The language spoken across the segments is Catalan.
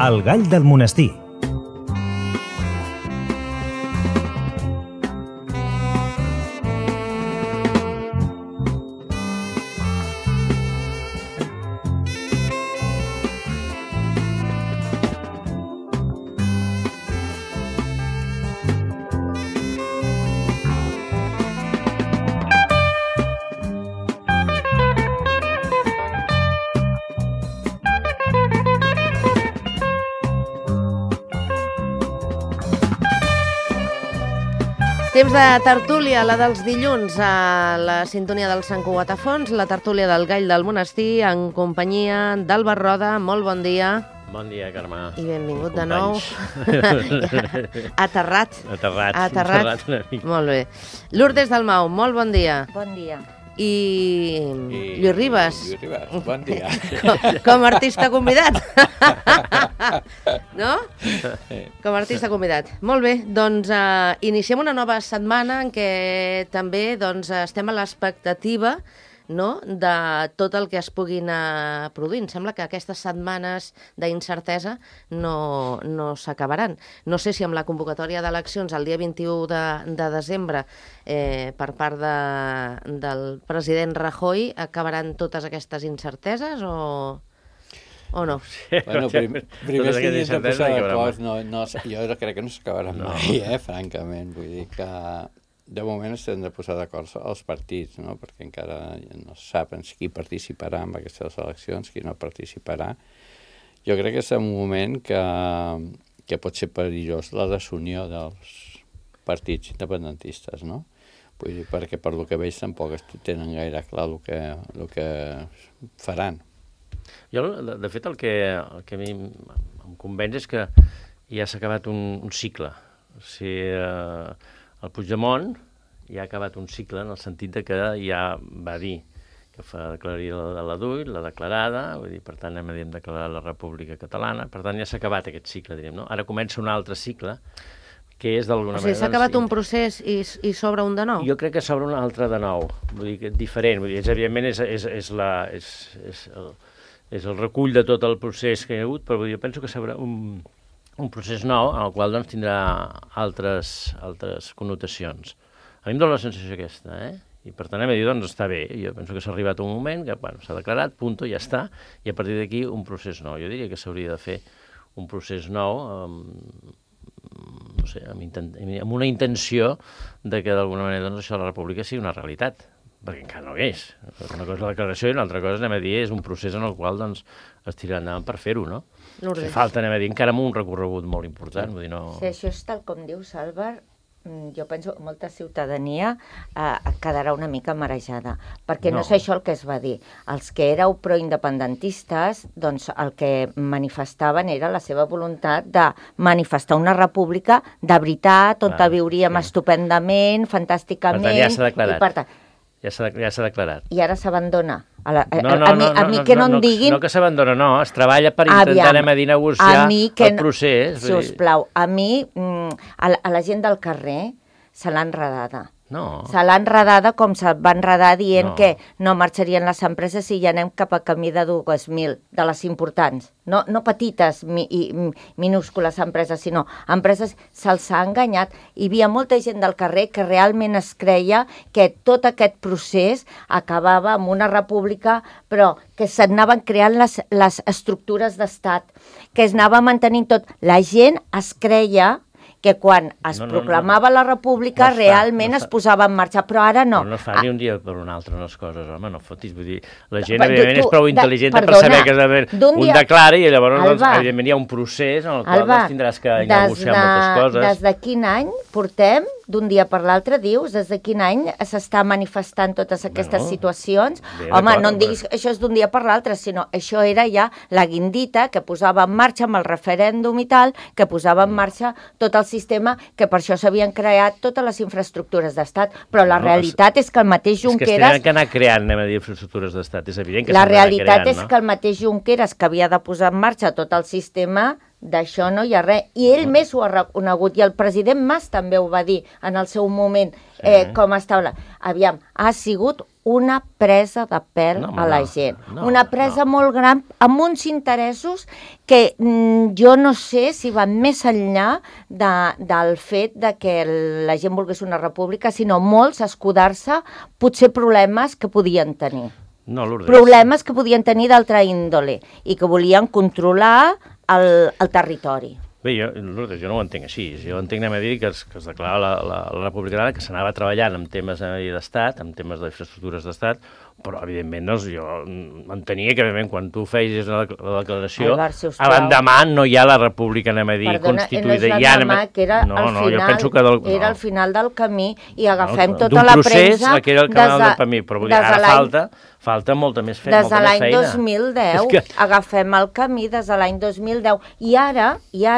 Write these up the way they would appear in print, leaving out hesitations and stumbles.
El gall del monestir. Temps de tertúlia, la dels dilluns, a la sintonia del Sant Cugat a Fons, la tertúlia del Gall del Monestir, en companyia d'Àlvar Roda. Molt bon dia. Bon dia, Carme. I benvingut de nou. Aterrat. Aterrat una mica. Molt bé. Lourdes Dalmau, molt bon dia. Bon dia. I Lluís Ribas. Lluís Ribas, bon dia. Com a artista convidat. No? Com a artista convidat. Molt bé, doncs iniciem una nova setmana en què també estem a l'expectativa, no?, de tot el que es pugui anar produint. Sembla que aquestes setmanes d'incertesa no s'acabaran. No sé si amb la convocatòria d'eleccions el dia 21 de desembre per part del president Rajoy acabaran totes aquestes incerteses o no? Bueno, primer s'havien de posar d'acord. Jo crec que no s'acabaran mai, francament. Vull dir que de moment s'han de posar d'acord els partits, no? Perquè encara no saben qui participarà en aquestes eleccions, qui no participarà. Jo crec que és un moment que pot ser perillós la desunió dels partits independentistes, no? Vull dir, perquè per lo que veig tampoc tenen gaire clar el que faran. Jo, de fet, el que a mi em convenç és que ja s'ha acabat un cicle. O sigui, el Puigdemont ja ha acabat un cicle en el sentit que ja va dir que declararia la DUI, la declarada, vull dir, per tant, hem declarat la República Catalana, per tant, ja s'ha acabat aquest cicle, diríem, no? Ara comença un altre cicle, que és d'alguna manera... O sigui, s'ha acabat un procés i s'obre un de nou? Jo crec que s'obre un altre de nou, vull dir, que diferent, vull dir, evidentment és el recull de tot el procés que hi ha hagut, però jo penso que s'obre un procés nou, en el qual tindrà altres connotacions. A mi em dóna la sensació aquesta, I per tant hem de dir, està bé. Jo penso que s'ha arribat un moment que s'ha declarat, punto, ja està, i a partir d'aquí un procés nou. Jo diria que s'hauria de fer un procés nou, no sé, amb una intenció de que d'alguna manera això de la república sigui una realitat, perquè encara no és. Una cosa és la declaració i una altra cosa, és un procés en el qual es tirarà endavant per fer-ho, no? Falta, encara amb un recorregut molt important. Vull dir, no... Si això és tal com dius, Àlvar, jo penso que molta ciutadania quedarà una mica marejada, perquè no és això el que es va dir. Els que éreu proindependentistes, doncs el que manifestaven era la seva voluntat de manifestar una república de veritat, on viuríem estupendament, fantàsticament... Per tant, ja s'ha declarat. Ja s'ha declarat. I ara s'abandona. A mi que no em diguin... No que s'abandona, no. Es treballa per intentar negociar el procés. Sisplau, a mi, a la gent del carrer, se l'ha enredada. No. Se l'ha enredada com se va enredar dient que no marxarien les empreses si ja anem cap a camí de 2.000, de les importants. No petites i minúscules empreses, sinó empreses se'ls ha enganyat. Hi havia molta gent del carrer que realment es creia que tot aquest procés acabava amb una república, però que s'anaven creant les estructures d'estat, que es anava mantenint tot. La gent es creia que quan es proclamava la república realment es posava en marxa, però ara no. Però no es fa ni un dia per un altre les coses, home, no fotis, vull dir, la gent evidentment és prou intel·ligent per saber que un declara i llavors evidentment hi ha un procés en el qual tindràs que negociar moltes coses. Des de quin any portem, d'un dia per l'altre, dius, des de quin any s'està manifestant totes aquestes situacions? Home, no em diguis que això és d'un dia per l'altre, sinó això era ja la guindita que posava en marxa amb el referèndum i tal, que posava en marxa tot el sistema, que per això s'havien creat totes les infraestructures d'estat, però la realitat és que el mateix Junqueras... És que s'han d'anar creant, infraestructures d'estat, és evident que la realitat és que el mateix Junqueras, que havia de posar en marxa tot el sistema, d'això no hi ha res. I ell més ho ha reconegut, i el president Mas també ho va dir en el seu moment, com estava. Aviam, ha sigut una presa de pèl a la gent. Una presa molt gran, amb uns interessos que jo no sé si van més enllà del fet de que la gent volgués una república, sinó molts escudar-se potser problemes que podien tenir. No, Lourdes. Problemes que podien tenir d'altra índole i que volien controlar el territori. Bé, Lourdes, jo no ho entenc així. Jo entenc, anem a dir, que es declara la República que s'anava treballant en temes d'estat, en temes d'infraestructures d'estat, però, evidentment, doncs, jo entenia que, evidentment, quan tu feies la declaració, a l'endemà no hi ha la República, anem a dir, constituïda. Perdona, no és l'endemà, que era al final del camí, i agafem tota la premsa... que era el canal del camí, però vull dir, ara falta molta més feina. Des de l'any 2010, agafem el camí des de l'any 2010, i ara,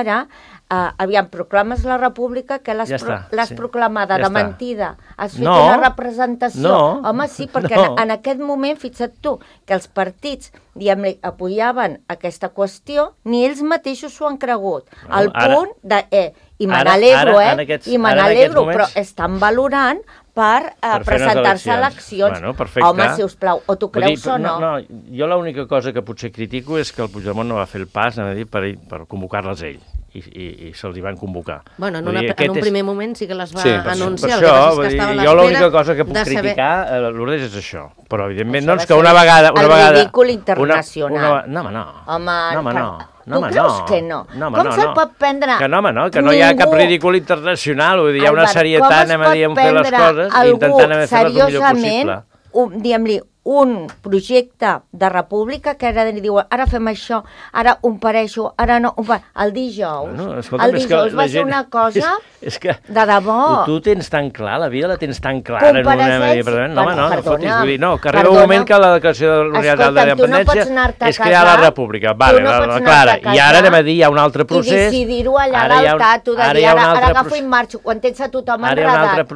aviam, proclames la república, que l'has proclamada de mentida. Has fet una representació. Home, sí, perquè en aquest moment, fixa't tu, que els partits, diguem-ne, apoyaven aquesta qüestió, ni ells mateixos s'ho han cregut. Al punt de... I me n'alegro, però estan valorant per presentar-se a eleccions. Home, sisplau, o tu creus o no? No, jo l'única cosa que potser critico és que el Puigdemont no va fer el pas, per convocar-les ell. I se'ls hi van convocar. Bueno, en un primer moment sí que les va anunciar. Per això, jo l'única cosa que puc criticar, Lourdes, és això. Però, evidentment, doncs, que una vegada... El ridícul internacional. No, home, no. Home, tu creus que no? Com se'l pot prendre? Que no, home, no, que no hi ha cap ridícul internacional. Vull dir, hi ha una serietat, anem a dir, en fer les coses, intentant fer-les el millor possible. Diguem-li, un projecte de república que ara diuen, ara fem això, ara ho pareixo, ara no... El dijous va ser una cosa de debò. Tu tens tan clar, la vida la tens tan clara. No, home, no fotis. Vull dir, no, que arriba un moment que la declaració unilateral de la independència és crear la república. Vale, clara. I ara anem a dir, hi ha un altre procés. I decidir-ho allà a l'altar, tu de dir, ara agafo i marxo, quan tens a tothom enredat. Ara hi ha un altre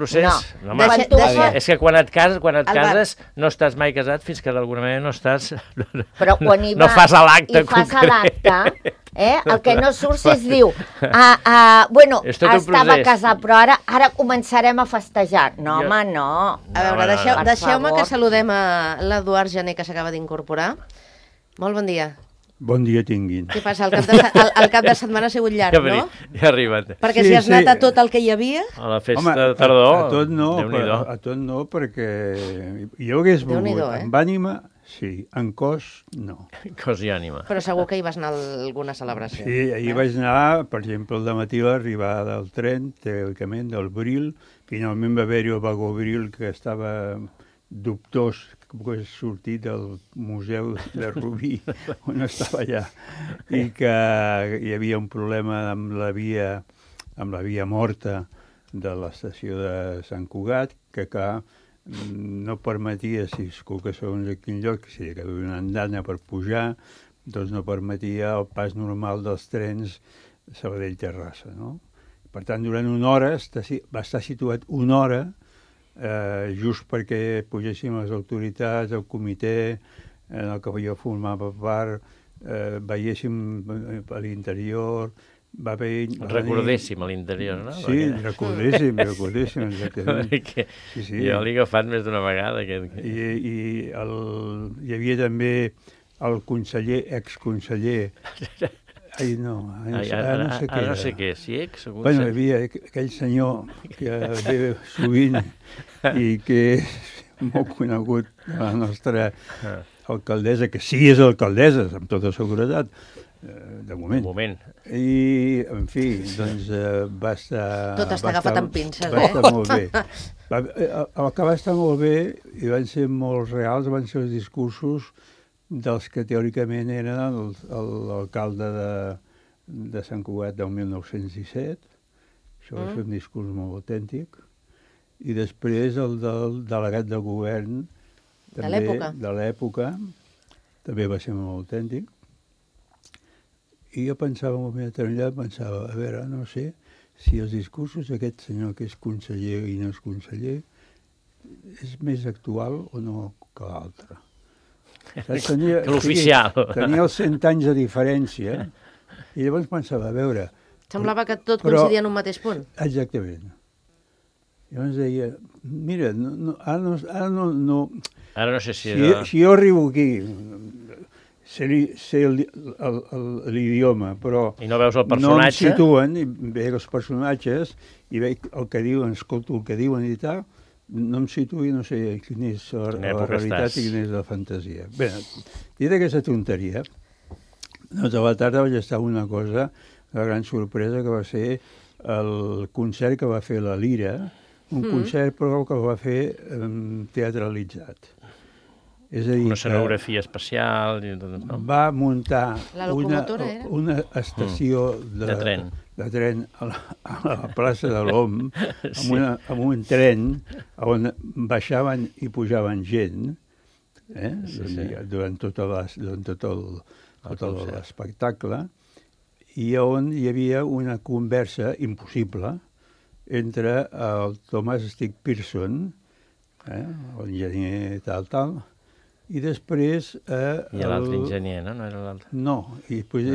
procés. És que quan et cases no estàs mai casat fins que d'alguna manera no estàs... Però quan hi fas l'acte concret. El que no surt es diu bueno, estava casat, però ara començarem a festejar. No, home, no. A veure, deixeu-me que saludem a l'Eduard Jané, que s'acaba d'incorporar. Molt bon dia. Bon dia tinguin. Què passa? El cap de setmana ha sigut llarg, no? Ja ha arribat. Perquè si has anat a tot el que hi havia... A la festa de tardor... A tot no, perquè jo hagués volgut amb ànima, sí, en cos, no. Cos i ànima. Però segur que hi vas anar a alguna celebració. Sí, ahir vaig anar, per exemple, al dematí a l'arribada del tren, teòricament, del Bril. Finalment va haver-hi el vagó Bril, que estava dubtós, que és sortit del museu de Rubí, on estava allà, i que hi havia un problema amb la via morta de l'estació de Sant Cugat, que no permetia, si escolta segons a quin lloc, si hi havia una andana per pujar, doncs no permetia el pas normal dels trens Sabadell-Terrassa, no? Per tant, durant una hora, va estar situat una hora, just perquè pugéssim les autoritats, el comitè en el que jo formava part, veiéssim a l'interior, va haver... Recordéssim a l'interior, no? Sí, recordéssim, exactament. Jo l'he agafat més d'una vegada. I hi havia també el conseller, exconseller... Ai, no, no sé què era. No sé què, si ex... Bueno, hi havia aquell senyor que ve sovint i que és molt conegut, la nostra alcaldessa, que sí és alcaldessa, amb tota seguretat, de moment. I, en fi, doncs va estar... Tot està agafat amb pinces, Va estar molt bé. El que va estar molt bé i van ser molt reals van ser els discursos dels que teòricament eren l'alcalde de Sant Cugat del 1917, això va ser un discurs molt autèntic, i després el del delegat del govern de l'època, també va ser molt autèntic, i jo pensava un moment determinat, a veure, no sé, si els discursos d'aquest senyor que és conseller i no és conseller és més actual o no que l'altre. Que l'oficial. Tenia els 100 anys de diferència I llavors pensava, a veure... Semblava que tot coincidia en un mateix punt. Exactament. Llavors deia, mira, ara no... Ara no sé si... Si jo arribo aquí, sé l'idioma, però... I no veus el personatge? No em situen, i veig els personatges, i veig el que diuen, escolto el que diuen i tal, no em situo i no sé quina és la realitat i quina és la fantasia. Bé, dit aquesta tonteria, doncs a la tarda vaig estar una cosa, la gran sorpresa, que va ser el concert que va fer la Lira, un concert però que va fer teatralitzat. És a dir, una escenografia especial... Va muntar una estació de tren a la plaça de l'Om, amb un tren on baixaven i pujaven gent durant tot l'espectacle, i on hi havia una conversa impossible entre el Thomas Stieg Pearson, l'enginyer tal, i després... I l'altre enginyer, no? No era l'altre? No, i després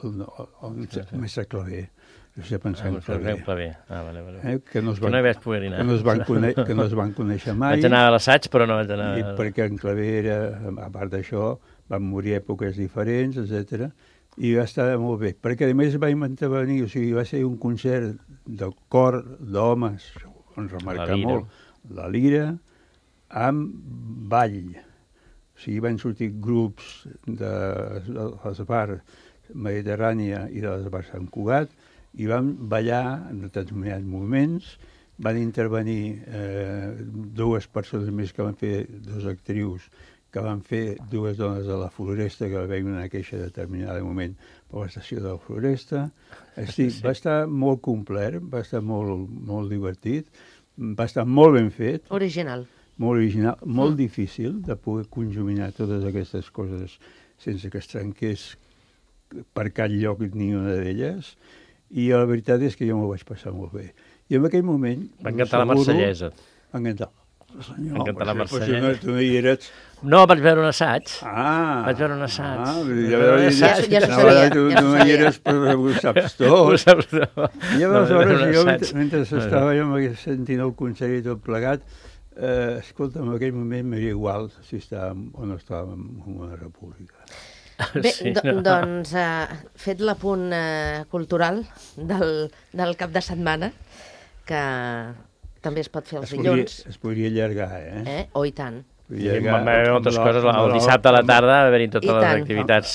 el mestre Clavé. Jo sé pensar en Clavé. Vale. Que no hi vaig poder anar. Que no es van conèixer mai. Vaig anar a l'assaig, però no vaig anar... I perquè en Clavé era, a part d'això, van morir èpoques diferents, etc. I va estar molt bé. Perquè, a més, va intervenir, o sigui, va ser un concert de cor d'homes, on remarcar molt, la Lira, amb ball. O sigui, van sortir grups de l'Esbar Mediterrània i de l'Esbar Sant Cugat i van ballar en determinats moments. Van intervenir dues persones més que van fer, dues actrius, que van fer dues dones de la Floresta, que va haver una queixa en determinat moment per l'estació de la Floresta. Va estar molt complet, va estar molt divertit, va estar molt ben fet. Original. Molt original, molt difícil de poder conjuminar totes aquestes coses sense que es trenqués per cap lloc ni una d'elles, i la veritat és que jo m'ho vaig passar molt bé. I en aquell moment... Va encantar la Marsellesa. Va encantar. Va encantar la Marsellesa. Tu no hi eres... No, vaig veure un assaig. Vaig veure un assaig. Ja s'ho sabia. Tu no hi eres, però ho saps tot. I aleshores jo, mentre estava jo sentint el concert i tot plegat, escolta, en aquell moment m'era igual si estàvem o no estàvem en una república. Bé, doncs, fet l'apunt cultural del cap de setmana, que també es pot fer els dilluns. Es podria allargar, Oh, i tant. I van haver moltes coses. El dissabte a la tarda va haver-hi totes les activitats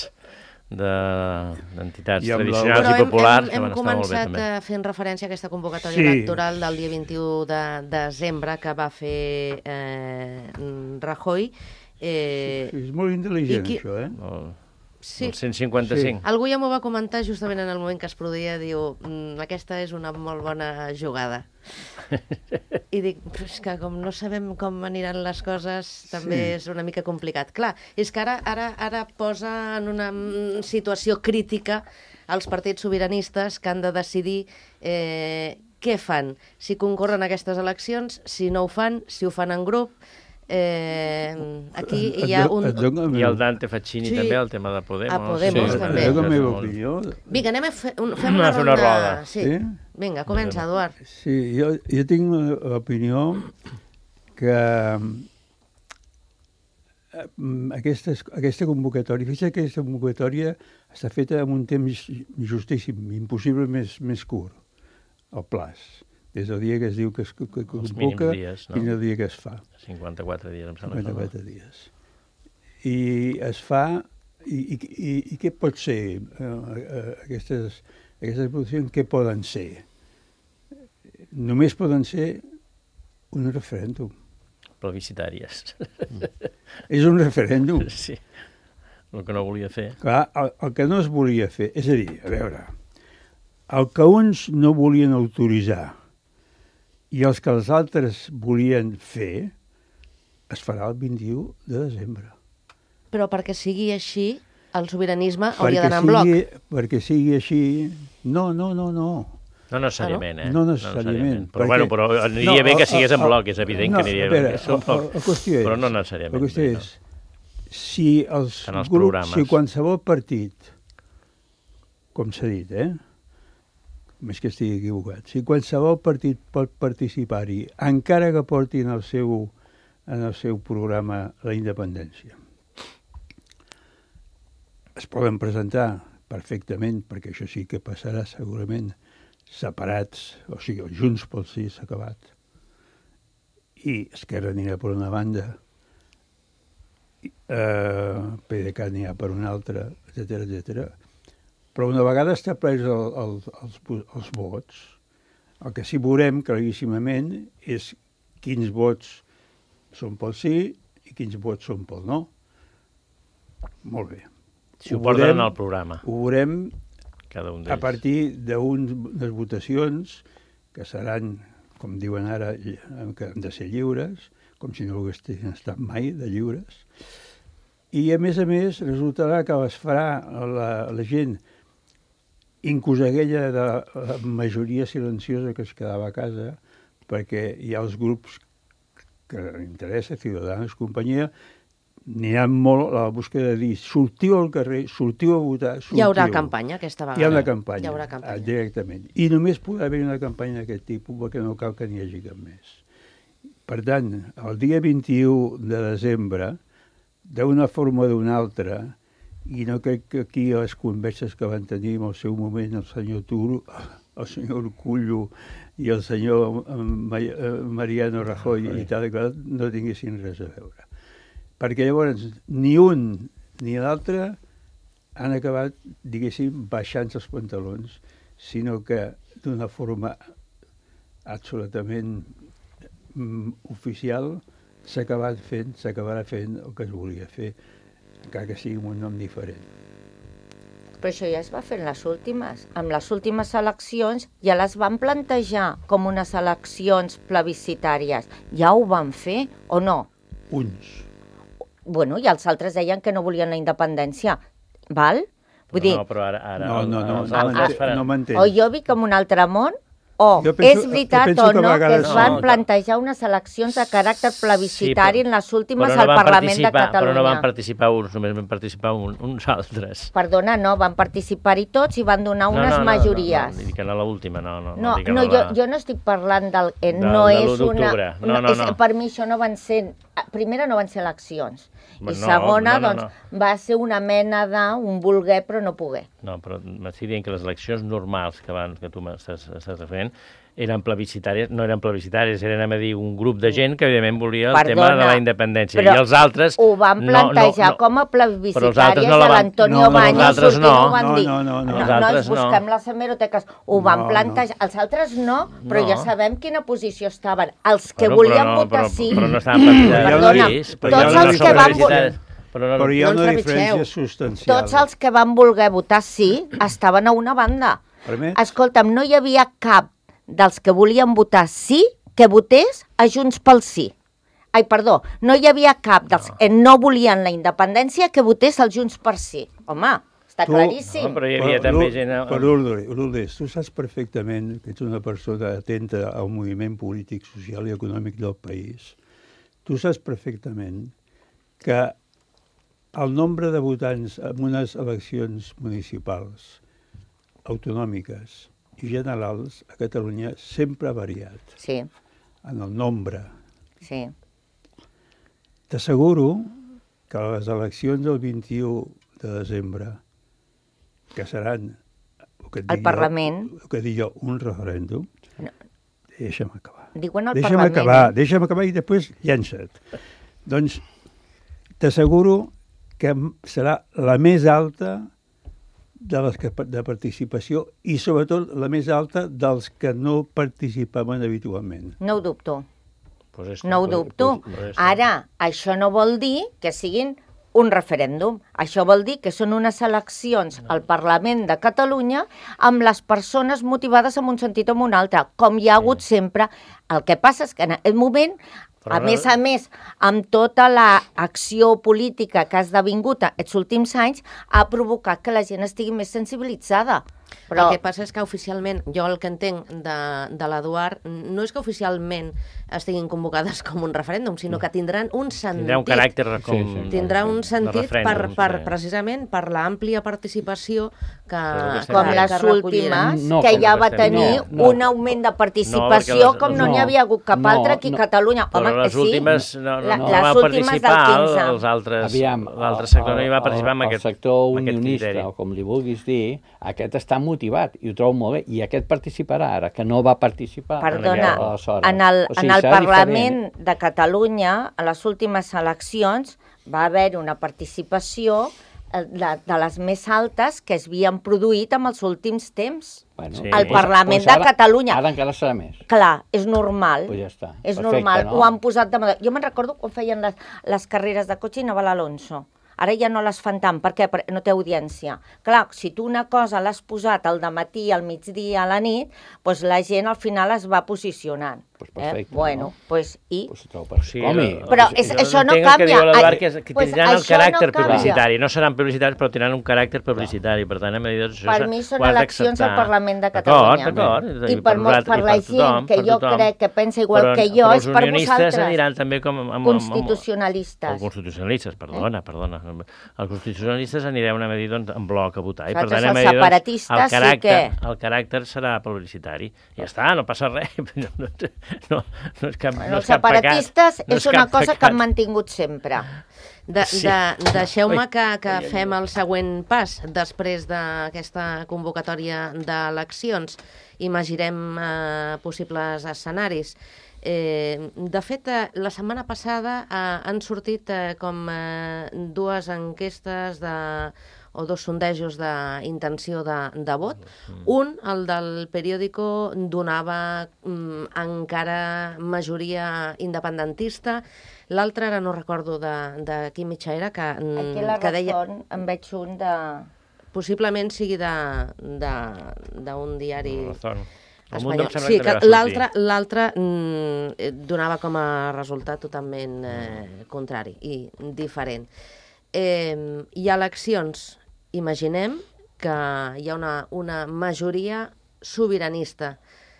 d'entitats tradicionals i populars que van estar molt bé, també. Hem començat fent referència a aquesta convocatòria electoral del dia 21 de desembre que va fer Rajoy. És molt intel·ligent, això, Sí. El 155. Algú ja m'ho va comentar justament en el moment que es produïa, diu, aquesta és una molt bona jugada. I dic, és que com no sabem com aniran les coses, també és una mica complicat. Clar, és que ara posa en una situació crítica els partits sobiranistes que han de decidir què fan, si concorren a aquestes eleccions, si no ho fan, si ho fan en grup. Aquí hi ha un... I el Dante Facchini també, el tema de Podemos. A Podemos també. És la meva opinió. Vinga, fem una roda. Sí. Vinga, comença, Eduard. Sí, jo tinc l'opinió que aquesta convocatòria, fixa't que aquesta convocatòria està feta en un temps justíssim, impossible més curt, el plaç. Des del dia que es diu que es convoca fins al dia que es fa. 54 dies, em sembla. 54 dies. I es fa... I què pot ser? Aquestes votacions, què poden ser? Només poden ser un referèndum. Plebiscitàries. És un referèndum. Sí, el que no volia fer. Clar, el que no es volia fer, és a dir, a veure, el que uns no volien autoritzar i els que els altres volien fer, es farà el 21 de desembre. Però perquè sigui així, el sobiranisme hauria d'anar en bloc. Perquè sigui així... No. No necessàriament, No necessàriament. Però, però aniria bé que sigués en bloc, és evident que aniria bé que sigui en bloc. La qüestió és... Però no necessàriament. La qüestió és, si els grups, si qualsevol partit com s'ha dit, més que estigui equivocat, si qualsevol partit pot participar-hi, encara que portin en el seu programa la independència. Es poden presentar perfectament, perquè això sí que passarà segurament, separats, o sigui, Junts pel Sí s'ha acabat, i Esquerra anirà per una banda, PDeCAT anirà per una altra, etc. Però una vegada establits els vots, el que sí veurem claríssimament és quins vots són pel sí i quins vots són pel no. Molt bé. Si ho porten al programa. Ho veurem a partir d'unes votacions que seran, com diuen ara, que han de ser lliures, com si no haguessin estat mai de lliures. I, a més, resultarà que es farà la gent, inclús aquella de la majoria silenciosa que es quedava a casa, perquè hi ha els grups que interessa, Ciudadanos, companyia, aniran molt a la búsqueda de dir sortiu al carrer, sortiu a votar, sortiu. Hi haurà campanya aquesta vegada. Hi ha una campanya, directament. I només podrà haver una campanya d'aquest tipus perquè no cal que n'hi hagi cap més. Per tant, el dia 21 de desembre, d'una forma o d'una altra, i no crec que aquí a les converses que van tenir en el seu moment el senyor Turo, el senyor Urkullu i el senyor Mariano Rajoy i tal, no tinguessin res a veure. Perquè llavors ni un ni l'altre han acabat, diguéssim, baixant els pantalons, sinó que d'una forma absolutament oficial s'acabarà fent el que es volia fer, encara que sigui amb un nom diferent. Però això ja es va fer en les últimes. Amb les últimes eleccions ja les van plantejar com unes eleccions plebiscitàries. Ja ho van fer o no? Uns. Bueno, i els altres deien que no volien la independència. Val? Vull dir... No, però ara... No m'entens. O jo vic en un altre món, o és veritat o no que es van plantejar unes eleccions de caràcter plebiscitari en les últimes al Parlament de Catalunya. Però no van participar uns, només van participar uns altres. Perdona, no, van participar-hi tots i van donar unes majories. No, dic que no l'última, no. No, jo no estic parlant del... No és una... Per mi això no van ser... Primera, no van ser eleccions. I segona, doncs, va ser una mena d'un voler però no poder. No, però m'estic dient que les eleccions normals que tu m'estàs referint eren plebiscitàries, no eren plebiscitàries, eren, a dir, un grup de gent que, evidentment, volia el tema de la independència. I els altres... Ho van plantejar com a plebiscitàries de l'Antonio Baños, sortint ho van dir. No, busquem les hemeroteques. Ho van plantejar. Els altres no, però ja sabem quina posició estaven. Els que volien votar sí. Però no estaven plebiscitaris. Tots els que van votar... Però hi ha una diferència substancial. Tots els que van voler votar sí estaven a una banda. Escolta'm, no hi havia cap dels que volien votar sí que votés a Junts pel Sí. Ai, perdó, no hi havia cap dels que no volien la independència que votés al Junts per Sí. Home, està claríssim. Però hi havia també gent... Però, Lourdes, tu saps perfectament que ets una persona atenta al moviment polític, social i econòmic del país. Tu saps perfectament que el nombre de votants en unes eleccions municipals, autonòmiques i generals a Catalunya sempre ha variat. Sí. En el nombre. Sí. T'asseguro que les eleccions del 21 de desembre, que seran el Parlament, el que dic jo, un referèndum, deixa'm acabar. Diuen al Parlament. Deixa'm acabar i després llença't. Doncs t'asseguro que serà la més alta de participació i, sobretot, la més alta dels que no participaven habitualment. No ho dubto. No ho dubto. Ara, això no vol dir que siguin un referèndum. Això vol dir que són unes eleccions al Parlament de Catalunya amb les persones motivades en un sentit o en un altre, com hi ha hagut sempre. El que passa és que en aquest moment... A més, amb tota l'acció política que ha esdevingut aquests últims anys, ha provocat que la gent estigui més sensibilitzada. Però... El que passa és que oficialment, jo el que entenc de l'Eduard, no és que oficialment estiguin convocades com un referèndum, sinó que tindran un sentit. Tindrà un caràcter com... Tindrà un sentit precisament per l'àmplia participació que com les últimes, que ja va tenir un augment de participació com no n'hi havia hagut cap altre aquí a Catalunya. Però les últimes no va participar, l'altre sector no hi va participar en aquest criteri. El sector unionista, o com li vulguis dir, aquest està motivat i ho trobo molt bé, i aquest participarà ara, que no va participar. Perdona, en el Parlament de Catalunya, a les últimes eleccions, va haver una participació de les més altes que es havien produït en els últims temps. Al Parlament de Catalunya. Ara encara serà més. Clar, és normal. Pues ja està. És normal, ho han posat de moda. Jo me'n recordo quan feien les carreres de cotxe i anava l'Alonso. Ara ja no les fan tant, perquè no té audiència. Clar, si tu una cosa l'has posat al dematí, al migdia, a la nit, doncs la gent al final es va posicionant. Perfecte, bueno, pues, i... Però això no canvia. Que tindran el caràcter publicitari. No seran publicitaris, però tindran un caràcter publicitari. Per tant, per mi són eleccions al Parlament de Catalunya. D'acord. I per la gent que jo crec que pensa igual que jo, és per vosaltres. Els unionistes aniran també com... Constitucionalistes. O constitucionalistes, perdona. Els constitucionalistes anirem una dir en bloc a votar. I per tant, els separatistes sí que... El caràcter serà publicitari. Ja està, no passa res. No és cap pecat. Els separatistes és una cosa que han mantingut sempre. Deixeu-me que fem el següent pas després d'aquesta convocatòria d'eleccions. Imaginem possibles escenaris. De fet, la setmana passada han sortit com dues enquestes o dos sondejos d'intenció de vot. Un, el del periòdico, donava encara majoria independentista. L'altre, ara no recordo de quin mitjà era, aquí la Razón en veig un de... Possiblement sigui d'un diari... Espanyol. Sí, que l'altre donava com a resultat totalment contrari i diferent. Hi ha eleccions, imaginem que hi ha una majoria sobiranista.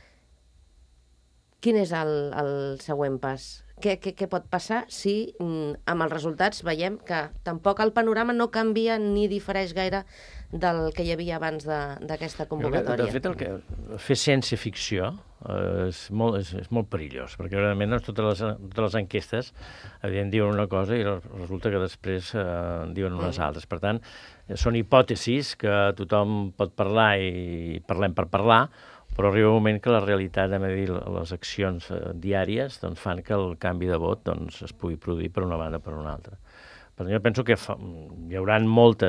Quin és el següent pas? Què pot passar si amb els resultats veiem que tampoc el panorama no canvia ni difereix gaire del que hi havia abans d'aquesta convocatòria? De fet, fer ciència-ficció és molt perillós, perquè realment totes les enquestes diuen una cosa i resulta que després diuen unes altres. Per tant, són hipòtesis que tothom pot parlar i parlem per parlar, però arriba un moment que la realitat, les accions diàries, fan que el canvi de vot es pugui produir per una banda o per una altra. Per tant, jo penso que hi haurà molta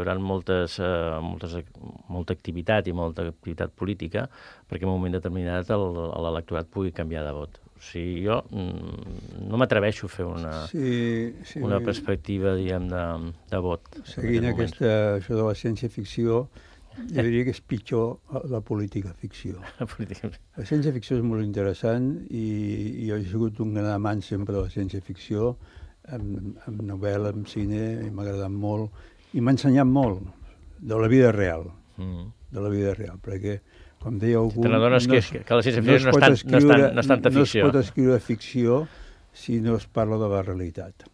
activitat i molta activitat política perquè en un moment determinat l'electorat pugui canviar de vot. O sigui, jo no m'atreveixo a fer una perspectiva, diguem, de vot. Seguint això de la ciència-ficció, jo diria que és pitjor la política-ficció. La ciència-ficció és molt interessant i jo he sigut un gran amant sempre de la ciència-ficció, amb novel·la, amb cine, i m'ha agradat molt, i m'ha ensenyat molt de la vida real, perquè, com deia algú... Te n'adones que la ciència-ficció no és tanta ficció. No es pot escriure ficció si no es parla de la realitat.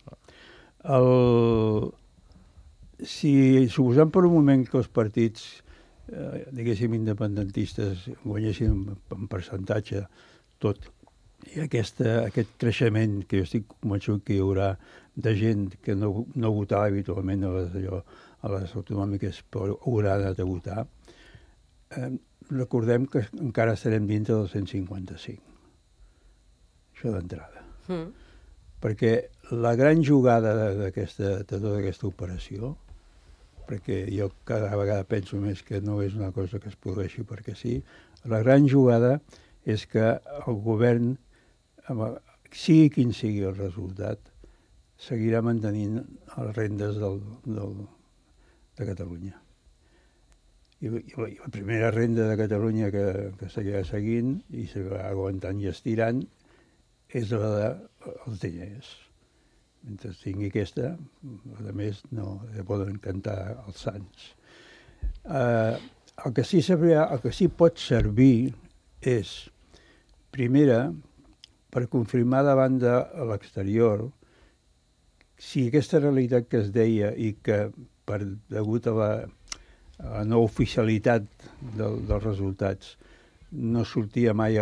Si suposem per un moment que els partits, diguéssim, independentistes guanyessin en percentatge tot, i aquest creixement que jo estic convençut que hi haurà de gent que no votava habitualment a les autonòmiques però haurà anat a votar, recordem que encara estarem dintre del 155. Això d'entrada. Perquè la gran jugada de tota aquesta operació, perquè jo cada vegada penso més que no és una cosa que es produeixi perquè sí, la gran jugada és que el govern, sigui quin sigui el resultat, seguirà mantenint les rendes de Catalunya. I la primera renda de Catalunya que seguirà seguint i seguirà aguantant i estirant és la dels diners. Mentre tingui aquesta, a més, no poden cantar els sants. el que sí pot servir és, primera, per confirmar davant de l'exterior si aquesta realitat que es deia i que, degut a la no oficialitat dels resultats, no sortia mai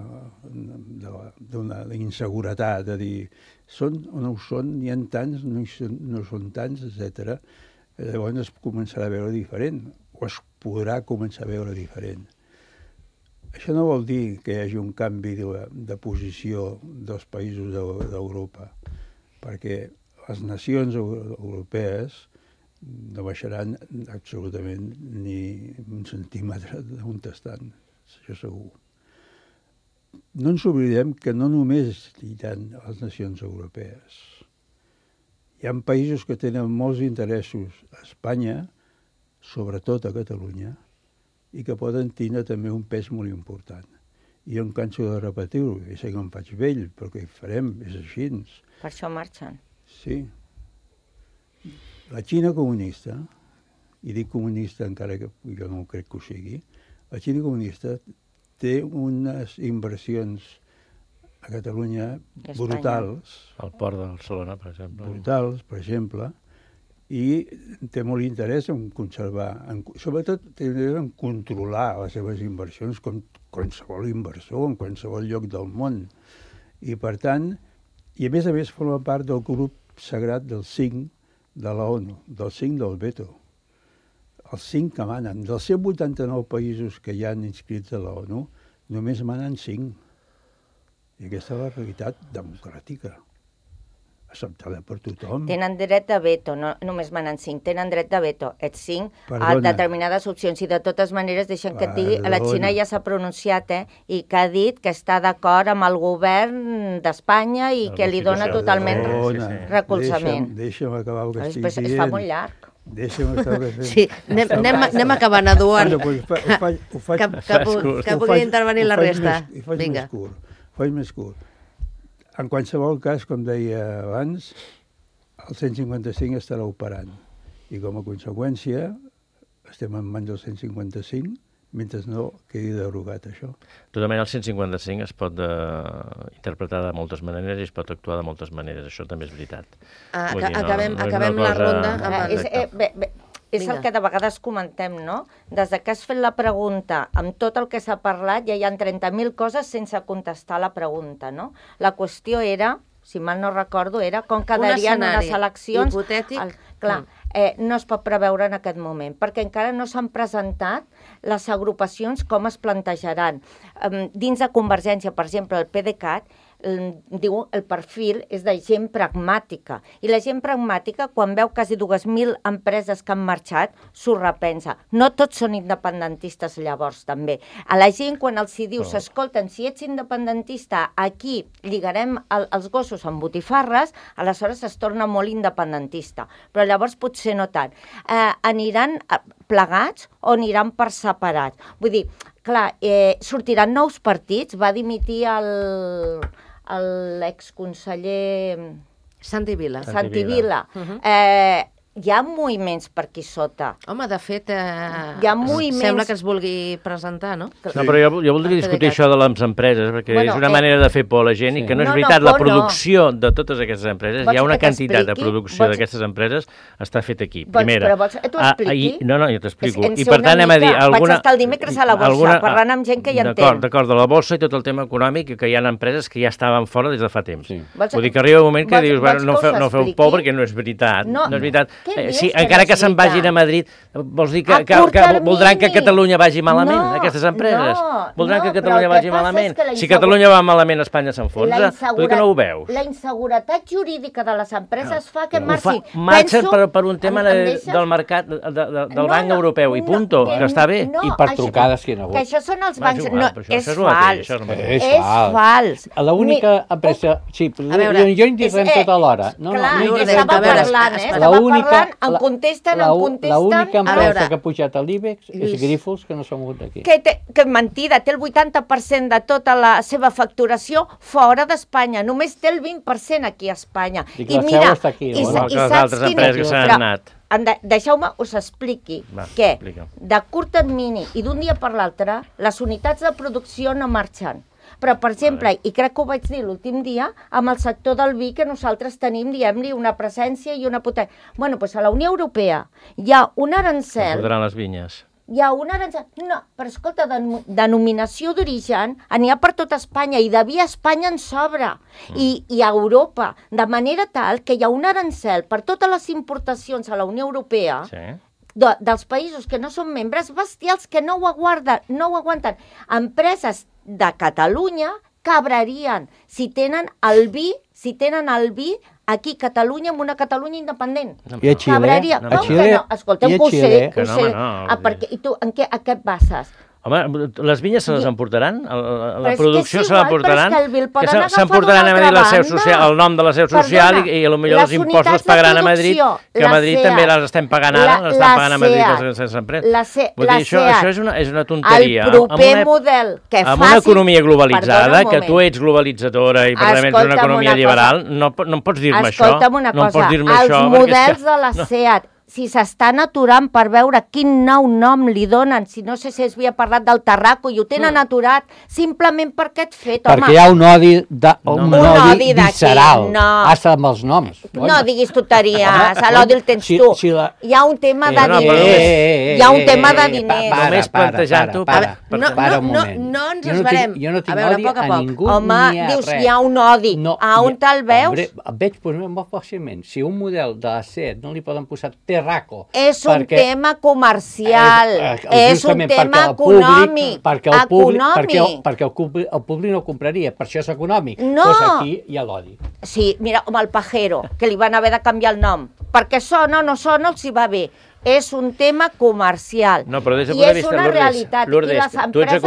d'una inseguretat, de dir són o no ho són, n'hi ha tants, no són tants, etc. Llavors es començarà a veure diferent, o es podrà començar a veure diferent. Això no vol dir que hi hagi un canvi de posició dels països d'Europa, perquè les nacions europees no baixaran absolutament ni un centímetre d'on estan, això segur. No ens oblidem que no només hi ha les nacions europees. Hi ha països que tenen molts interessos a Espanya, sobretot a Catalunya, i que poden tindre també un pes molt important. I jo em canso de repetir-ho, i sé que em faig vell, però què hi farem? És així. Per això marxen. Sí. La Xina comunista, i dic comunista encara que jo no crec que ho sigui, la Xina comunista té unes inversions a Catalunya brutals. Al port de Barcelona, per exemple. Brutals, per exemple, i té molt interès en conservar, sobretot té interès en controlar les seves inversions com qualsevol inversor en qualsevol lloc del món. I per tant, i a més forma part del grup sagrat dels 5 de la ONU, dels 5 del veto. Els 5 que manen. Dels 189 països que hi han inscrits a la ONU, només manen 5. I aquesta és la realitat democràtica, acceptada per tothom. Tenen dret de veto, no només manen 5, tenen dret de veto, els 5 a determinades opcions. I de totes maneres, deixem que et digui, la Xina ja s'ha pronunciat, i que ha dit que està d'acord amb el govern d'Espanya i que li dona totalment recolzament. Deixa'm acabar el que estic dient. Es fa molt llarg. Deixa'm acabar el que estic dient. Sí, anem acabant, Eduard. Que pugui intervenir la resta. Vinga. Faig més curt. En qualsevol cas, com deia abans, el 155 estarà operant. I com a conseqüència, estem en mans del 155, mentre no quedi derogat això. De tota manera, el 155 es pot interpretar de moltes maneres i es pot actuar de moltes maneres. Això també és veritat. Acabem la ronda. És el que de vegades comentem, no? Des que has fet la pregunta, amb tot el que s'ha parlat, ja hi ha 30.000 coses sense contestar la pregunta, no? La qüestió era, si mal no recordo, era com quedarien unes eleccions. Hipotètic. Clar, no es pot preveure en aquest moment, perquè encara no s'han presentat les agrupacions com es plantejaran. Dins de Convergència, per exemple, el PDeCAT, diu el perfil és de gent pragmàtica. I la gent pragmàtica, quan veu quasi 2.000 empreses que han marxat, s'ho repensa. No tots són independentistes llavors, també. A la gent, quan els hi dius, escolten, si ets independentista, aquí lligarem els gossos amb botifarres, aleshores es torna molt independentista. Però llavors potser no tant. Aniran plegats o aniran per separats? Vull dir, clar, sortiran nous partits, va dimitir l'exconseller Santi Vila. Hi ha moviments per aquí sota. Home, de fet, hi ha moviments... sembla que es vulgui presentar, no? Sí. No, però jo voldria discutir això de les empreses, perquè és una manera de fer por a la gent i que no és veritat, la producció de totes aquestes empreses, hi ha una quantitat de producció d'aquestes empreses està feta aquí. Primera. Però vols que t'ho expliqui? No, jo t'explico. I per tant anem a dir... Vaig estar el dimecres a la borsa, parlant amb gent que hi entén. D'acord, de la borsa i tot el tema econòmic, que hi ha empreses que ja estaven fora des de fa temps. Vull dir que arriba un moment que dius, no feu por perquè no és veritat. No és veritat. Sí, encara que se'n vagin a Madrid, vols dir que voldran que Catalunya vagi malament, aquestes empreses? Voldran que Catalunya vagi malament? Si Catalunya va malament, Espanya s'enfonsa? Vull dir que no ho veus. La inseguretat jurídica de les empreses fa que marxin. Marxen per un tema del mercat, del banc europeu, i punto, que està bé. I per trucades que hi ha hagut. Que això són els bancs... No, és fals. És fals. L'única empresa... Sí, jo en direm tota l'hora. Clar, estava parlant, em contesten... L'única empresa que ha pujat a l'IBEX és Grífols, que no s'ha mogut d'aquí. Que mentida, té el 80% de tota la seva facturació fora d'Espanya. Només té el 20% aquí a Espanya. I la seu està aquí. I saps quin és? deixeu-me us expliqui que de curt termini i d'un dia per l'altre les unitats de producció no marxen. Però, per exemple, i crec que ho vaig dir l'últim dia, amb el sector del vi que nosaltres tenim, diguem-li, una presència i una potència. Bueno, doncs a la Unió Europea hi ha un arancel... Podran les vinyes. Hi ha un arancel... No, però escolta, denominació d'origen n'hi ha per tot Espanya i de vi a Espanya en sobra i a Europa, de manera tal que hi ha un arancel per totes les importacions a la Unió Europea dels països que no són membres bestials que no ho aguanten. Empreses de Catalunya cabrarien si tenen el vi aquí a Catalunya, en una Catalunya independent. I a Xile? A Xile? No, escolta'm, ho sé. I tu, a què et bases? Home, les vinyes se les emportaran? La producció se l'emportaran? S'emportaran a Madrid la seu social, el nom de la seu social i potser els impostos es pagaran a Madrid, que a Madrid també les estem pagant ara, les estan pagant a Madrid les empreses. Vull dir, això és una tonteria. El proper model que faci... Amb una economia globalitzada, que tu ets globalitzadora i per tant ets una economia liberal, no pots dir-me això. Escolta'm una cosa, els models de la SEAT, si s'estan aturant per veure quin nou nom li donen, si no sé si es havia parlat del Tarraco i ho tenen aturat simplement per aquest fet, home. Perquè hi ha un odi visceral, hasta amb els noms. No diguis tonteries, l'odi el tens tu. Hi ha un tema de diners. Hi ha un tema de diners. Només plantejant-ho... No ens esbarem. Jo no tinc odi a ningú ni a res. Home, dius, hi ha un odi. A on te'l veus? Veig molt fàcilment. Si un model de la SEAT no li poden posar Terraco. És un tema comercial, és un tema econòmic. Perquè el públic no compraria, per això és econòmic. No! Doncs aquí hi ha l'odi. Sí, mira, com el Pajero, que li van haver de canviar el nom, perquè sona o no sona els hi va bé. És un tema comercial. No, però des del punt de vista, Lourdes,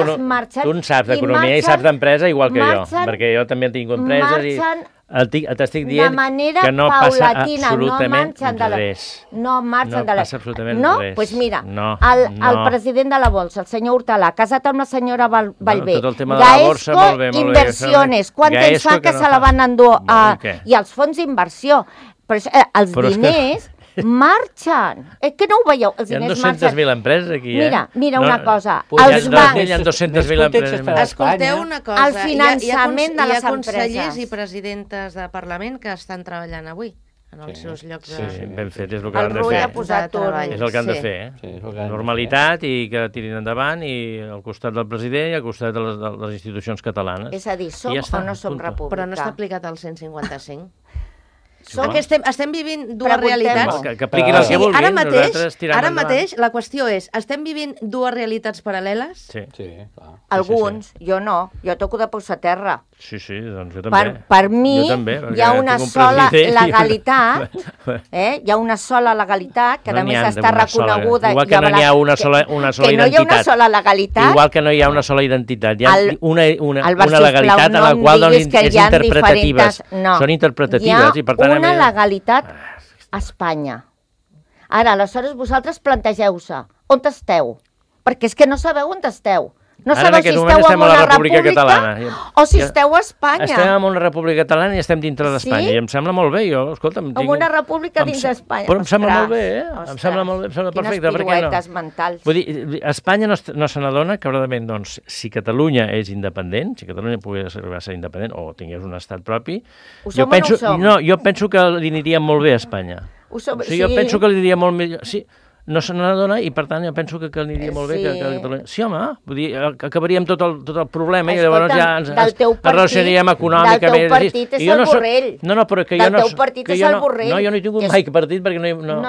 tu en saps d'economia i saps d'empresa igual que jo, perquè jo també he tingut empreses i... T'estic dient que no passa absolutament res. No passa absolutament res. No? Doncs mira, el president de la Bolsa, el senyor Hortalà, casat amb la senyora Vallvé, Gaesco Inversiones, quant temps fa que se la van endur? I els fons d'inversió. Els diners... marxen. És que no ho veieu, els diners marxen. Hi ha 200.000 empreses aquí, Mira una cosa. Els bancs... Hi ha 200.000 empreses. Escolteu una cosa. El finançament de les empreses. Hi ha consellers i presidentes de Parlament que estan treballant avui en els seus llocs de... Sí, ben fet, és el que han de fer. És el que han de fer, normalitat i que tirin endavant i al costat del president i al costat de les institucions catalanes. És a dir, som o no som república? Però no està aplicat el 155. Que estem vivint dues realitats. Que apliquin el que vulguin. Ara mateix la qüestió és, estem vivint dues realitats paral·leles? Sí, clar. Alguns, jo no. Jo toco de peus a terra. Sí, doncs jo també. Per mi hi ha una sola legalitat, hi ha una sola legalitat, que a més està reconeguda... Igual que no hi ha una sola identitat. Que no hi ha una sola legalitat. Igual que no hi ha una sola identitat. Hi ha una legalitat en la qual és interpretatives. Són interpretatives i per tant... una legalitat a Espanya. Ara, aleshores, vosaltres plantegeu-se on esteu, perquè és que no sabeu on esteu. No sabeu si esteu en una república o si esteu a Espanya. Estem en una república catalana i estem dintre d'Espanya. I em sembla molt bé, jo, escolta'm... En una república dins d'Espanya. Però em sembla molt bé, Em sembla molt bé, em sembla perfecte. Quines piruetes mentals. Vull dir, Espanya no se n'adona que, probablement, doncs, si Catalunya és independent, si Catalunya pogués arribar a ser independent o tingués un estat propi... Ho som o no ho som? No, jo penso que li aniria molt bé a Espanya. Ho som, sí. Jo penso que li aniria molt millor... Sí, no se n'adona i, per tant, jo penso que aniria molt bé que Catalunya... Sí, home, vull dir, acabaríem tot el problema i llavors ja ens relacionaríem econòmicament. Del teu partit és el Borrell. No, però que jo no... Del teu partit és el Borrell. No, jo no he tingut mai partit perquè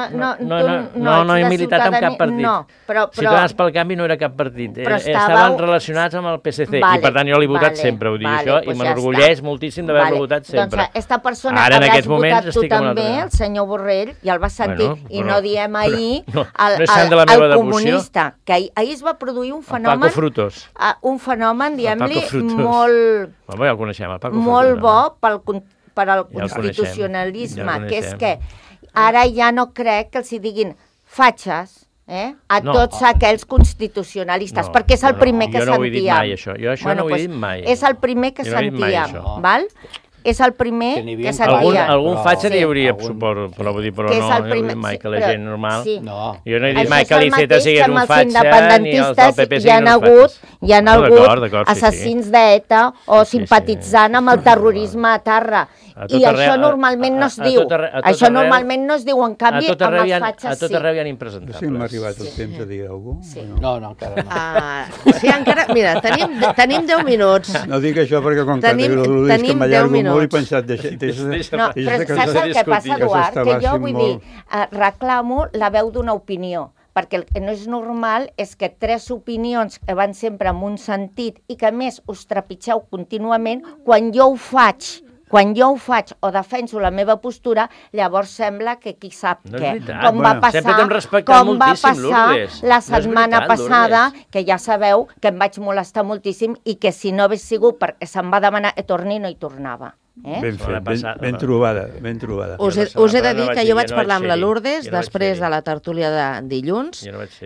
no he militat en cap partit. No, però... Ciutadans pel Canvi no era cap partit. Estaven relacionats amb el PSC i, per tant, jo l'he votat sempre, ho dic això, i m'enorgulleix moltíssim d'haver-lo votat sempre. Doncs aquesta persona hauràs votat tu també, el senyor Borrell, ja el vas sentir, i no diem ahir... el comunista, que ahir es va produir un fenomen... El Paco Frutos. Un fenomen, diguem-li, molt... Ja el coneixem, el Paco Frutos. Molt bo per al constitucionalisme, que és que ara ja no crec que els hi diguin fatxes a tots aquells constitucionalistes, perquè és el primer que sentia. Jo no ho he dit mai, això. Jo això no ho he dit mai. És el primer que sentia, val? és el primer que sentia. Algun fatxa n'hi hauria, però no he dit mai que la gent normal... Jo no he dit mai que l'Iceta sigués un fatxa, ni els del PP siguin uns fatxes. Hi ha hagut assassins d'ETA o simpatitzant amb el terrorisme a terra. I això normalment no es diu. Això normalment no es diu, en canvi, amb els fatxes sí. A tot arreu hi ha impresentables. Sí, m'ha arribat el temps de dir alguna cosa? No, encara no. Sí, encara... Mira, tenim 10 minuts. No dic això perquè com que l'Udis que m'allargo molt he pensat... No, però saps el que passa, Eduard? Que jo vull dir, reclamo la veu d'una opinió, perquè el que no és normal és que 3 opinions que van sempre en un sentit i que a més us trepitgeu contínuament, quan jo ho faig o defenso la meva postura, llavors sembla que qui sap què. Com va passar la setmana passada, que ja sabeu que em vaig molestar moltíssim i que si no hagués sigut perquè se'm va demanar que torni, no hi tornava. Ben fet, ben trobada. Us he de dir que jo vaig parlar amb la Lourdes després de la tertúlia de dilluns,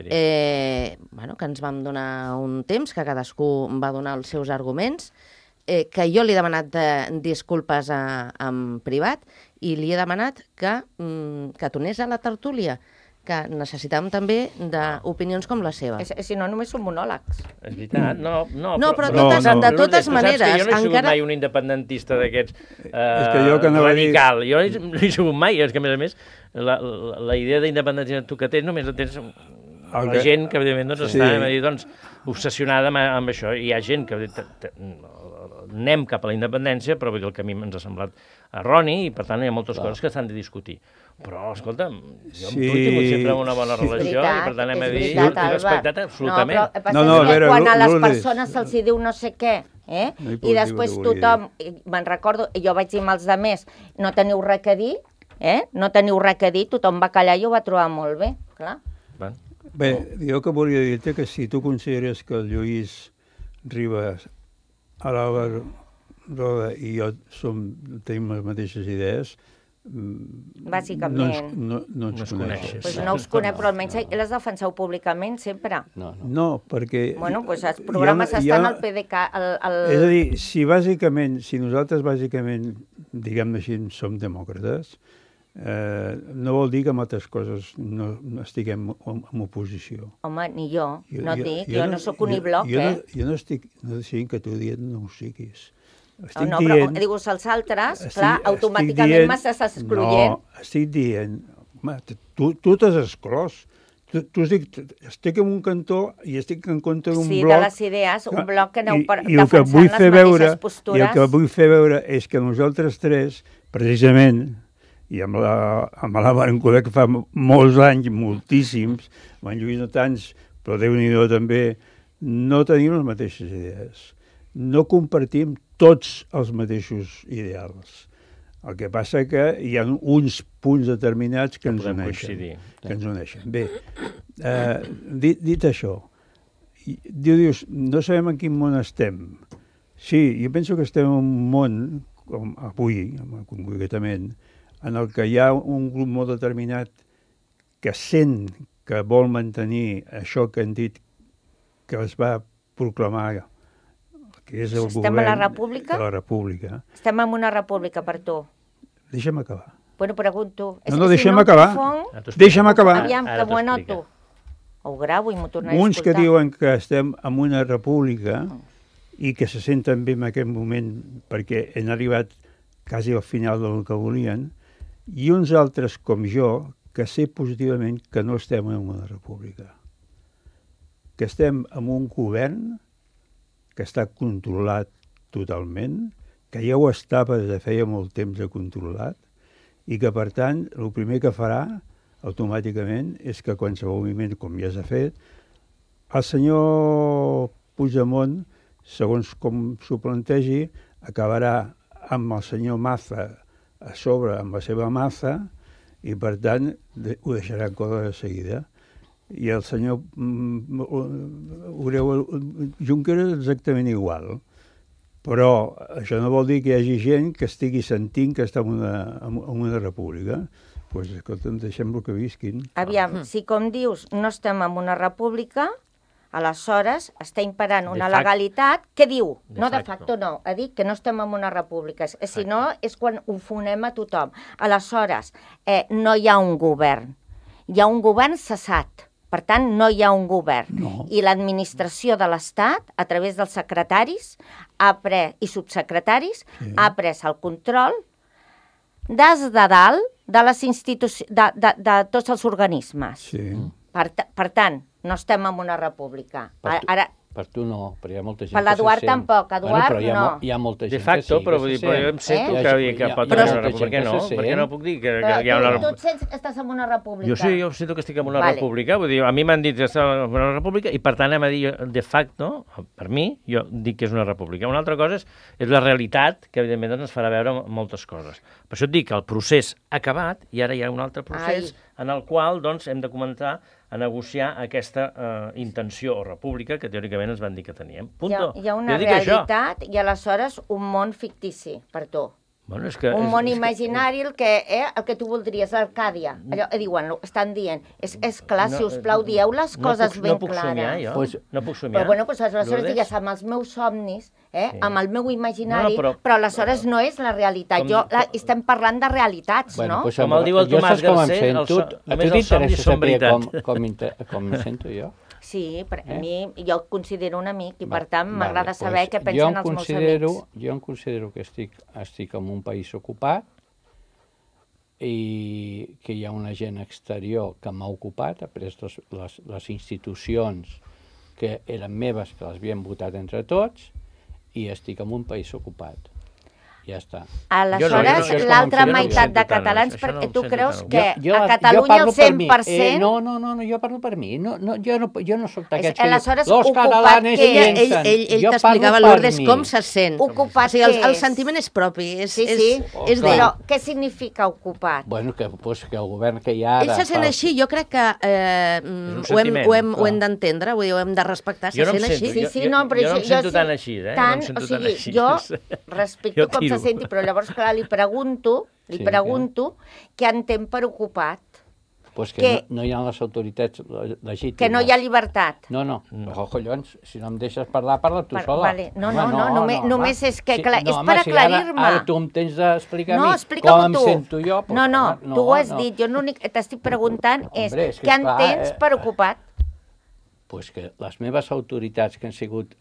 que ens vam donar un temps, que cadascú va donar els seus arguments, que jo li he demanat disculpes en privat i li he demanat que tornés a la tertúlia, que necessitàvem també d'opinions com la seva. Si no, només són monòlegs. És veritat, no, però de totes maneres... Jo no he sigut mai un independentista d'aquests radical. Jo no he sigut mai, és que a més la idea d'independència tu que tens només la tens la gent que evidentment està obsessionada amb això. Hi ha gent que anem cap a la independència, però el camí ens ha semblat erroni i, per tant, hi ha moltes coses que s'han de discutir. Però, escolta'm, jo amb tu he tingut sempre una bona relació i, per tant, hem de dir, he respectat absolutament. Quan a les persones se'ls diu no sé què, i després tothom, me'n recordo, jo vaig dir amb els altres, no teniu res a dir, tothom va callar i ho va trobar molt bé, clar. Bé, jo que volia dir-te que si tu consideres que el Lluís Ribas, a l'Àlvar Roda i jo tenim les mateixes idees, bàsicament no ens coneixes. Pues no us conec, però almenys les defenseu públicament sempre. No, perquè... Bueno, doncs els programes estan al PDeCAT. És a dir, si nosaltres bàsicament, diguem-ne així, som demòcrates, no vol dir que amb altres coses no estiguem en oposició. Home, ni jo. No et dic, jo no sóc unibloc, Jo no estic decidint que tu dient no ho siguis. No, però dius els altres, clar, automàticament m'estàs excloent. No, estic dient, tu t'has exclòs. Tu estic en un cantó i estic en contra d'un bloc... Sí, de les idees, un bloc que aneu defensant les mateixes postures. I el que vull fer veure és que nosaltres tres, precisament, i amb la Barancoder, que fa molts anys, moltíssims, amb en Lluís no tants, però Déu-n'hi-do també, no tenim les mateixes idees. No compartim tots els mateixos ideals. El que passa que hi ha uns punts determinats que ens uneixen. Bé, dit això, dius, no sabem en quin món estem. Sí, jo penso que estem en un món, com avui, concretament, en el que hi ha un grup molt determinat que sent que vol mantenir això que han dit que es va proclamar, que és el govern... Estem a la República? A la República. Estem en una república per tu. Deixa'm acabar. Bueno, pregunto... No, deixa'm acabar. Deixa'm acabar. Aviam, que m'ho anoto. Ho gravo i m'ho tornaré a escoltar. Uns que diuen que estem en una república i que se senten bé en aquest moment perquè han arribat quasi al final del que volien, i uns altres com jo, que sé positivament que no estem en una república. Que estem en un govern que està controlat totalment, que ja ho estava des de feia molt temps controlat, i que, per tant, el primer que farà automàticament és que qualsevol moviment, com ja s'ha fet, el senyor Puigdemont, segons com s'ho plantegi, acabarà amb el senyor Maza a sobre amb la seva Maza i, per tant, ho deixarà en córrer de seguida. I el senyor Junqueras exactament igual. Però això no vol dir que hi hagi gent que estigui sentint que està en una república. Doncs, escolta'm, deixem-lo que visquin. Aviam, si com dius no estem en una república, Aleshores, està imperant una De facto. legalitat que diu, De no de facto. facto no, ha dit que no estem en una república, si no és quan ho fonem a tothom. Aleshores, no hi ha un govern, hi ha un govern cessat, per tant no hi ha un govern. No. I l'administració de l'Estat, a través dels secretaris i subsecretaris, ha pres el control des de dalt de les institucions, de tots els organismes. Sí. Per tant, no estem en una república. Per tu no, però hi ha molta gent Per l'Eduard que se sent. tampoc, Eduard però no. Hi ha molta gent De facto, que però sí, vull que dir, se però jo sent. em sento Eh? que pot Hi ha haver una molta república. Per què gent no? que se Per què no sent. puc dir que hi ha una Tu república? et sents que estàs en una república? Jo sí, jo sento que estic en una Vale. república, vull dir, a mi m'han dit que estava en una república i per tant hem de dir, de facto, per mi, jo dic que és una república. Una altra cosa és la realitat, que evidentment ens farà veure moltes coses. Per això et dic que el procés ha acabat i ara hi ha un altre procés en el qual doncs, hem de començar a negociar aquesta intenció o república que teòricament ens van dir que teníem. Punto. Hi ha una Jo dic això. realitat i aleshores un món fictici per tu. Bueno, és que, Un món imaginari, el que tu voldries, l'Arcàdia. Allò, diuen, estan dient, és clar, si us plau, dieu les coses ben No puc somiar, clares. jo. Pues- No puc somiar. Però bueno, doncs aleshores Lourdes? digues amb els meus somnis, Sí. amb el meu imaginari, No, però aleshores no és la realitat. Estem parlant de realitats, no? Pues, Com el diu el jo Tomàs saps com em Garcés, sento? només A tu els somnis t'interessa són saber veritat. com em sento jo? Sí, però a mi, jo el considero un amic i per tant m'agrada Vale, saber què jo pensen em els meus considero, amics. Jo em considero que estic en un país ocupat i que hi ha una gent exterior que m'ha ocupat, ha pres les institucions que eren meves, que les havíem votat entre tots, i estic en un país ocupat. Ja està. Aleshores, Jo no, l'altra no em meitat sento de tant, catalans, això no perquè em tu sento creus tant. que a Catalunya el 100%... No, jo parlo per mi. Jo no soc d'aquests que Aleshores, diuen, los ocupat catalanes què? piensen. Ell Jo t'explicava, parlo per Lourdes, mi. com se sent. Ocupat o sigui, què el és? sentiment és propi. Sí, És clar. però què significa ocupat? Bueno, que el govern que hi ha ara... Ell se sent així, jo crec que un ho hem sentiment, d'entendre, vull dir, ho hem de respectar, Jo se no em sent sento, així. Sí, no, però jo no em jo sento sí, tan així, no em sento o sigui, tan així. jo respecto Jo com tiro. se senti, però llavors, clar, li pregunto què entén per ocupat, Pues que que- no hi ha les autoritats legítimes. que no hi ha llibertat. No. Però, collons, si no em deixes parlar, parla tu sola. Vale. No, Home, només és que, Sí, clar, és home, per si ara- aclarir-me. Ara tu em tens d'explicar a No, mi explica-m'ho com em tu. sento jo. Pues, No, tu ho has no. dit, jo l'únic que t'estic preguntant és Hombre, és que què és clar, entens per ocupat? Pues que les meves autoritats que han sigut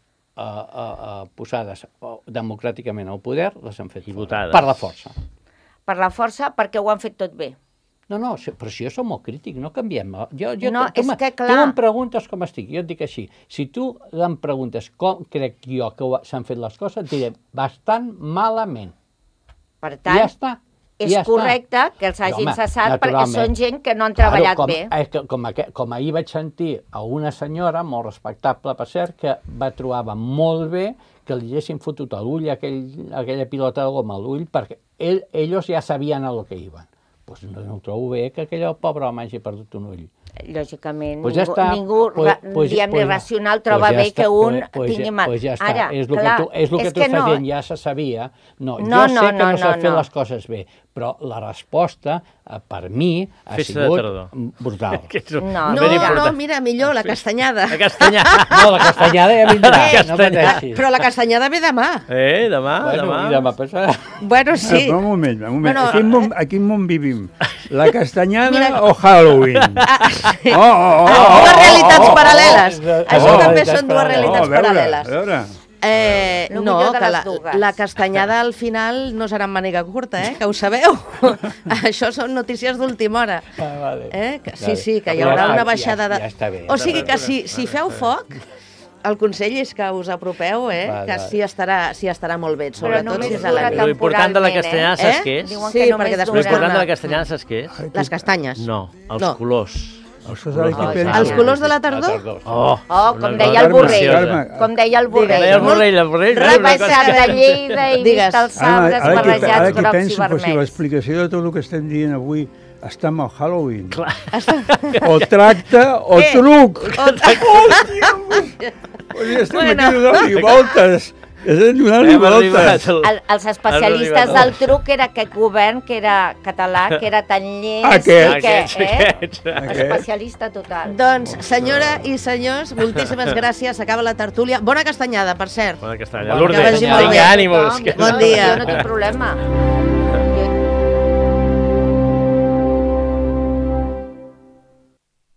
posades democràticament al poder, les han fet I fora. votades. Per la força. Per la força, perquè ho han fet tot bé. No, però si jo soc molt crític, no canviem. No, tu és que clar. Tu em preguntes com estic, jo et dic així. Si tu em preguntes com crec jo que s'han fet les coses, et diré bastant malament. Per I tant, ja està. és ja correcte està. que els hagin Home, cessat perquè naturalment. són gent que no han treballat bé. Com ahir vaig sentir a una senyora, molt respectable per cert, que trobava molt bé que li haguessin fotut a l'ull aquella pilota de goma a l'ull perquè ells ja sabien a lo que iban. Pues no ho trobo bé que aquell pobre home hagi perdut un ull. Lògicament, Pues ja està. ningú diguem-ne, racional troba ja bé està. que un Pues tingui mal. Pues ja està. Ara, és el clar, que tu és que estàs no. dient, ja se sabia. No, No, jo sé no, que no s'ha fet no. les coses bé, però la resposta, per mi, ha Festa de sigut tardor. brutal. No, mira, millor, la castanyada. La castanyada. No, la castanyada ja vindrà, no pateixis. Però la castanyada ve demà. Demà. I demà passarà. Bueno, sí. Però un moment. No. A quin món vivim? La castanyada o Halloween? Dues realitats paral·leles. Això també realitats són dues paral·leles. realitats a veure, paral·leles. a veure. Lo No, millor de que les dues. la castanyada al final no serà en màniga curta, que ho sabeu. Això són notícies d'última hora. Vale. Que sí, que hi haurà una baixada de... Ja està bé. O sigui que si feu foc, el consell és que us apropeu, que sí estarà molt bé, sobretot només si és a dura la nit. L'important de la castanyada, saps Eh? què és? Diuen Sí, que només perquè després dura- L'important de la castanyada, saps què és? Les castanyes. No, els No. colors. Ostres, ara qui pensa? Els colors de la tardor? Oh, com una deia el cosa Borrell. preciosa. Com deia el Borrell. Deia el Borrell, He baixat de Lleida i Digues. vist els sabres Ara barrejats que grocs i penso, però si vermells. l'explicació de tot el que estem dient avui està amb el Halloween. O tracte o truc. Hòstia, estem aquí donant voltes. És donar-li voltes. Els especialistes del truc era aquest govern, que era català, que era tan llest... Aquests. Especialista total. Doncs, senyora i senyors, moltíssimes gràcies. S'acaba la tertúlia. Bona castanyada, per cert. Bona castanyada. Lourdes, vinga, ànimos. Bon dia. Jo no tinc problema.